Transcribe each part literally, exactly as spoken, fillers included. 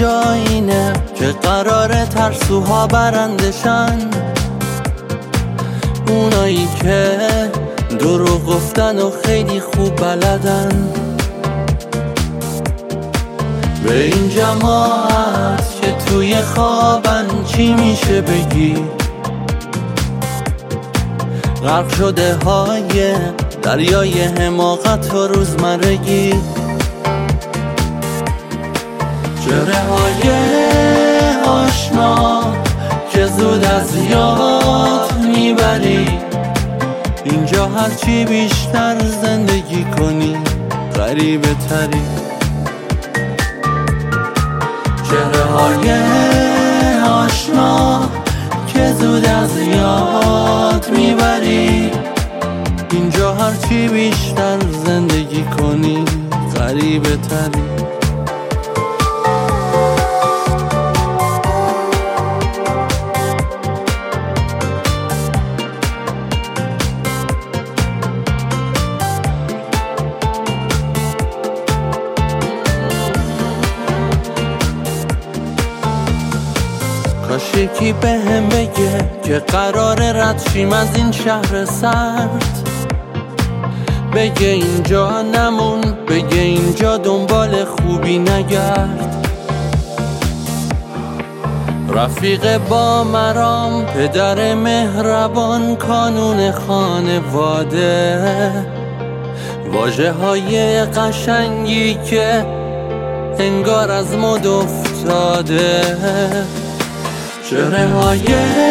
اینجا اینه که قراره ترسوها برندشن، اونایی که دروغ گفتن و خیلی خوب بلدن. به این جماعت که توی خوابن چی میشه بگی؟ غرق شده های دریای حماقت و روزمرگی، چهره های آشنا که زود از یاد میبری. اینجا هرچی بیشتر زندگی کنی غریبه تری. چهره های آشنا که زود از یاد میبری. اینجا هرچی بیشتر زندگی کنی غریبه تری. کاش یکی به هم بگه که قراره رد شیم از این شهر سرد، بگه اینجا نمون، بگه اینجا دنبال خوبی نگرد. رفیق با مرام، پدر مهربان، کانون خانواده، واژه های قشنگی که انگار از مد افتاده. چهره های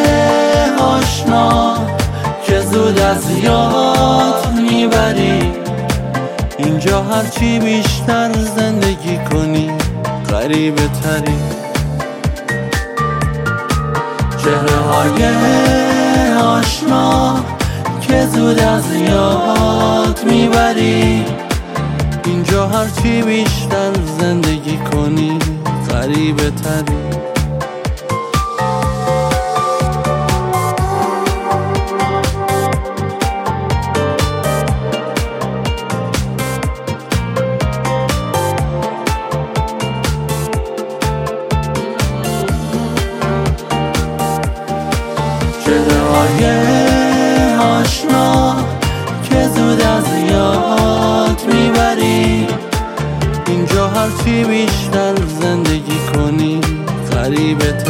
آشنا که زود از یاد میبری. اینجا هرچی بیشتر زندگی کنی غریبه تری. چهره های آشنا که زود از یاد میبری. اینجا هرچی بیشتر زندگی کنی غریبه تری. چهره های آشنا که زود از یاد میبری. اینجا هرچی بیشتر زندگی کنی غریبه تری.